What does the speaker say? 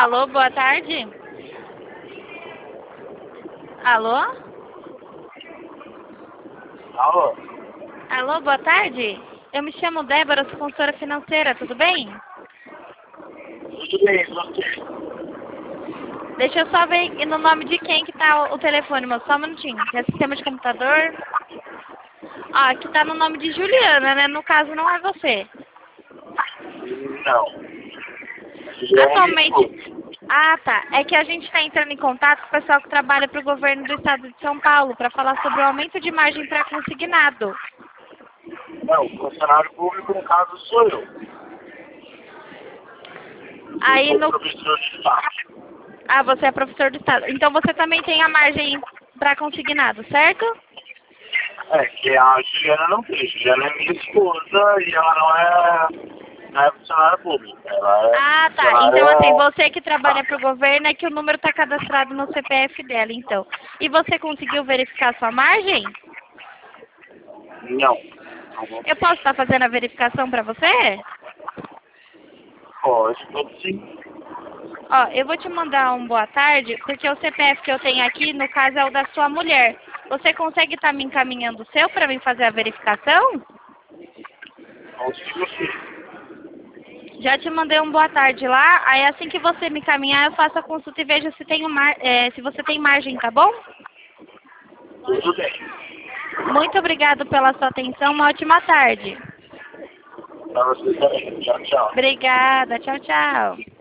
Alô, boa tarde. Alô? Alô? Alô, boa tarde. Eu me chamo Débora, sou consultora financeira, tudo bem? Tudo bem, você? Deixa eu só ver no nome de quem que tá o telefone, moço, só um minutinho. É sistema de computador? Ah, aqui tá no nome de Juliana, né? No caso, não é você. Não. Juliana me ligou. Atualmente... Ah, tá. É que a gente está entrando em contato com o pessoal que trabalha para o governo do estado de São Paulo para falar sobre o aumento de margem para consignado. Não, o funcionário público, no caso, sou eu. Eu Aí sou no... professor de Estado. Ah, você é professor do estado. Então você também tem a margem para consignado, certo? É, que a Juliana não tem. Juliana é minha esposa e ela não é funcionária pública. Ela é Ah, tá. Então, assim, funcionária... você que trabalha para o governo é que o número está cadastrado no CPF dela, então. E você conseguiu verificar a sua margem? Não. Não Eu posso consegui. estar fazendo a verificação para você? Pode sim. Ó, eu vou te mandar um boa tarde, porque o CPF que eu tenho aqui, no caso, é o da sua mulher. Você consegue estar me encaminhando o seu para mim fazer a verificação? Consigo sim. Já te mandei um boa tarde lá, aí assim que você me encaminhar, eu faço a consulta e vejo se, se você tem margem, tá bom? Tudo bem. Muito obrigado pela sua atenção, uma ótima tarde. Pra você também. Tchau, tchau. Obrigada, tchau, tchau.